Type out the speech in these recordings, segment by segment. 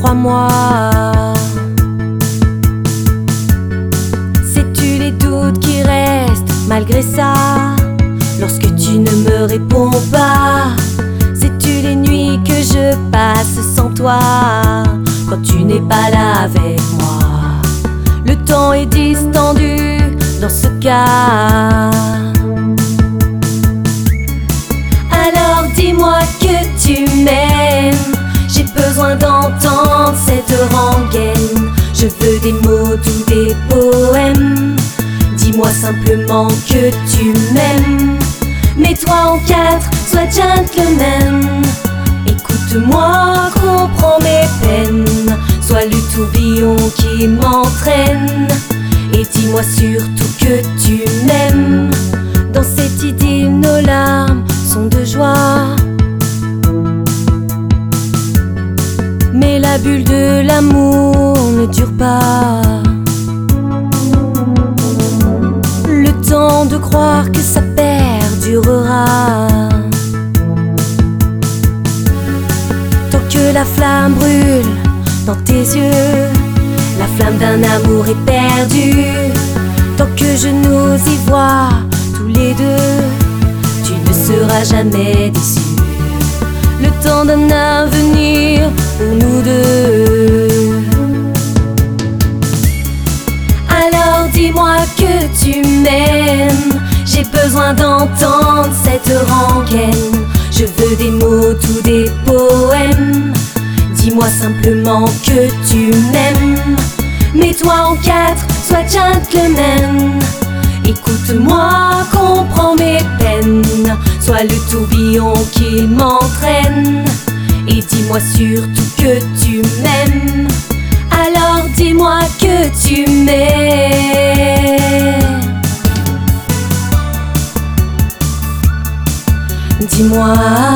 crois-moi. Sais-tu les doutes qui restent malgré ça, lorsque tu ne me réponds pas? Sais-tu les nuits que je passe sans toi, quand tu n'es pas là avec moi? Le temps est distendu dans ce cas. Alors dis-moi que tu m'aimes, j'ai besoin d'entendre cette rengaine. Je veux des mots, tous des poèmes. Dis-moi simplement que tu m'aimes. Mets-toi en quatre, sois gentleman. Écoute-moi, comprends mes peines. Sois le tourbillon qui m'entraîne. Et dis-moi surtout que tu m'aimes. Dans cette idylle, nos larmes sont de joie. Mais la bulle de l'amour ne dure pas. Le temps de croire que ça perdurera. Tant que la flamme brûle dans tes yeux, la flamme d'un amour est perdue. Tant que je nous y vois tous les deux, tu ne seras jamais déçu. Le temps d'un avenir pour nous deux. Alors dis-moi que tu m'aimes, j'ai besoin d'entendre cette rengaine. Je veux des mots, tous des poèmes. Dis-moi simplement que tu m'aimes. Mets-toi en quatre, sois gentleman. Écoute-moi, comprends mes peines. Sois le tourbillon qui m'entraîne. Et dis-moi surtout que tu m'aimes. Alors dis-moi que tu m'aimes. Dis-moi.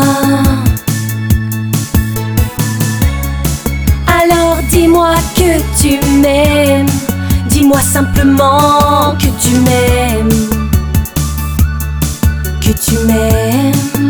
Alors dis-moi que tu m'aimes. Dis-moi simplement que tu m'aimes. Que tu m'aimes.